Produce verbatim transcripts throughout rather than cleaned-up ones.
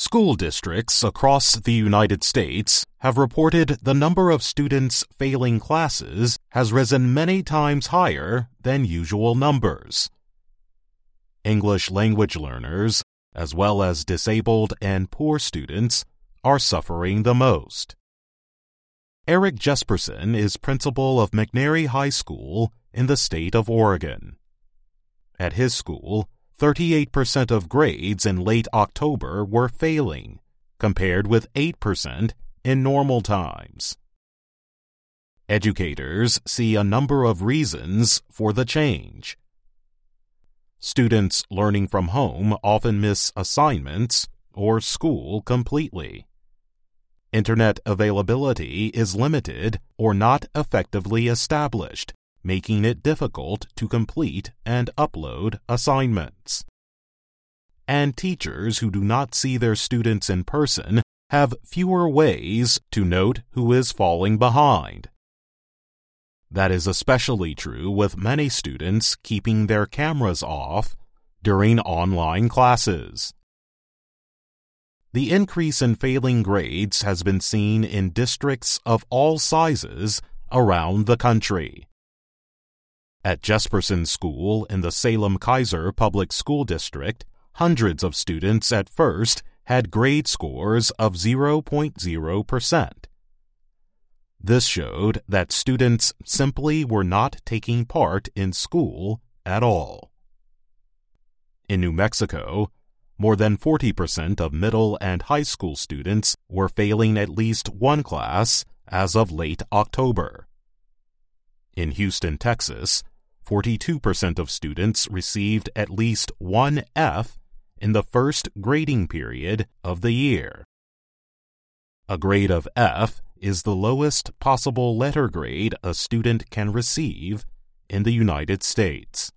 School districts across the United States have reported the number of students failing classes has risen many times higher than usual numbers. English language learners, as well as disabled and poor students, are suffering the most. Eric Jesperson is principal of McNary High School in the state of Oregon. At his school, thirty-eight percent of grades in late October were failing, compared with eight percent in normal times. Educators see a number of reasons for the change. Students learning from home often miss assignments or school completely. Internet availability is limited or not effectively established, making it difficult to complete and upload assignments. And teachers who do not see their students in person have fewer ways to note who is falling behind. That is especially true with many students keeping their cameras off during online classes. The increase in failing grades has been seen in districts of all sizes around the country. At Jesperson School in the Salem-Keizer Public School District, hundreds of students at first had grade scores of zero point zero percent. This showed that students simply were not taking part in school at all. In New Mexico, more than forty percent of middle and high school students were failing at least one class as of late October. In Houston, Texas, forty-two percent of students received at least one F in the first grading period of the year. A grade of F is the lowest possible letter grade a student can receive in the United States.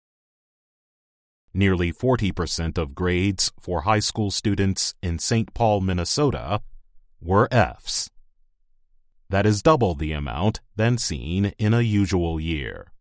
Nearly forty percent of grades for high school students in Saint Paul, Minnesota, were Fs. That is double the amount than seen in a usual year.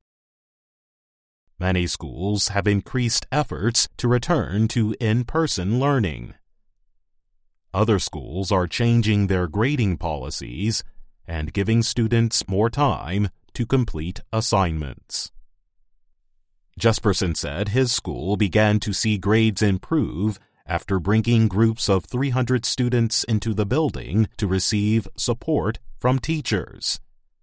Many schools have increased efforts to return to in-person learning. Other schools are changing their grading policies and giving students more time to complete assignments. Jesperson said his school began to see grades improve after bringing groups of three hundred students into the building to receive support from teachers.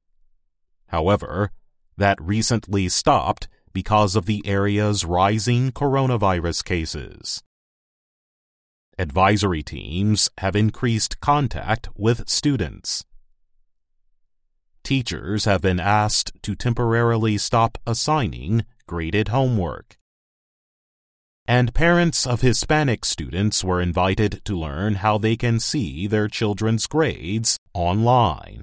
However, that recently stopped because of the area's rising coronavirus cases. Advisory teams have increased contact with students. Teachers have been asked to temporarily stop assigning graded homework. And parents of Hispanic students were invited to learn how they can see their children's grades online.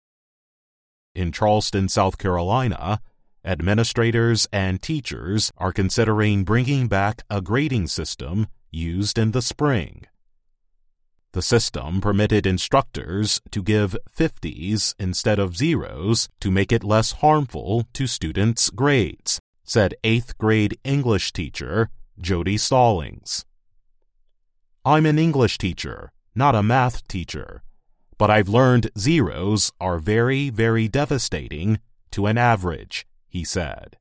In Charleston, South Carolina, administrators and teachers are considering bringing back a grading system used in the spring. The system permitted instructors to give fifties instead of zeros to make it less harmful to students' grades, said eighth grade English teacher Jody Stallings. I'm an English teacher, not a math teacher, but I've learned zeros are very, very devastating to an average, he said.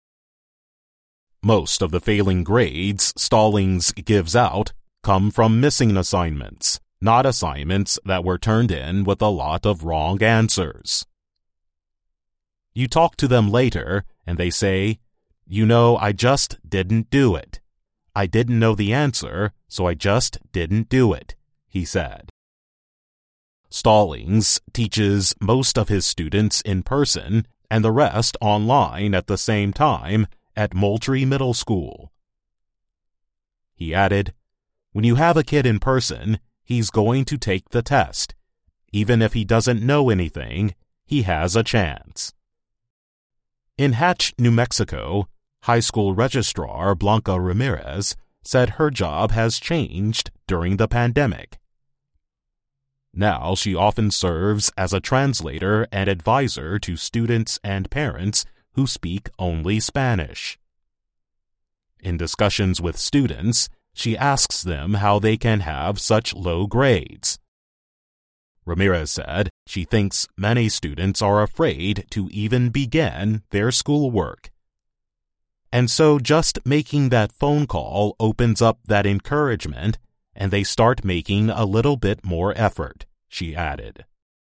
Most of the failing grades Stallings gives out come from missing assignments, not assignments that were turned in with a lot of wrong answers. You talk to them later, and they say, "You know, I just didn't do it. I didn't know the answer, so I just didn't do it," he said. Stallings teaches most of his students in person and the rest online at the same time at Moultrie Middle School. He added, "When you have a kid in person, he's going to take the test. Even if he doesn't know anything, he has a chance." In Hatch, New Mexico, high school registrar Blanca Ramirez said her job has changed during the pandemic. Now she often serves as a translator and advisor to students and parents who speak only Spanish. In discussions with students, she asks them how they can have such low grades. Ramirez said she thinks many students are afraid to even begin their schoolwork. And so just making that phone call opens up that encouragement, and they start making a little bit more effort, she added.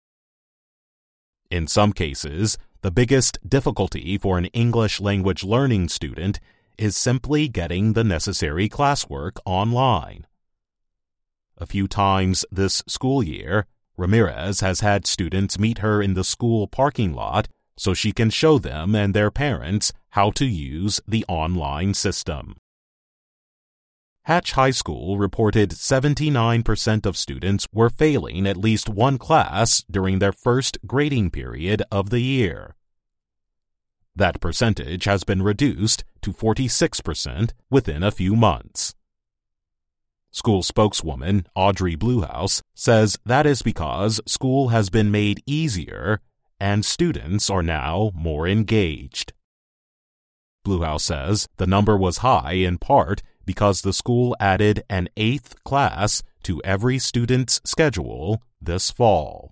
In some cases, the biggest difficulty for an English language learning student is simply getting the necessary classwork online. A few times this school year, Ramirez has had students meet her in the school parking lot so she can show them and their parents how to use the online system. Hatch High School reported seventy-nine percent of students were failing at least one class during their first grading period of the year. That percentage has been reduced to forty-six percent within a few months. School spokeswoman Audrey Bluehouse says that is because school has been made easier and students are now more engaged. Bluehouse says the number was high in part because the school added an eighth class to every student's schedule this fall.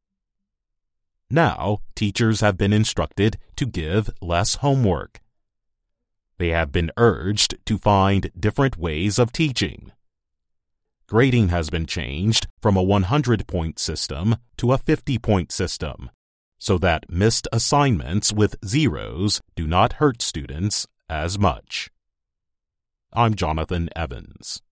Now, teachers have been instructed to give less homework. They have been urged to find different ways of teaching. Grading has been changed from a one hundred point system to a fifty point system, so that missed assignments with zeros do not hurt students as much. I'm Jonathan Evans.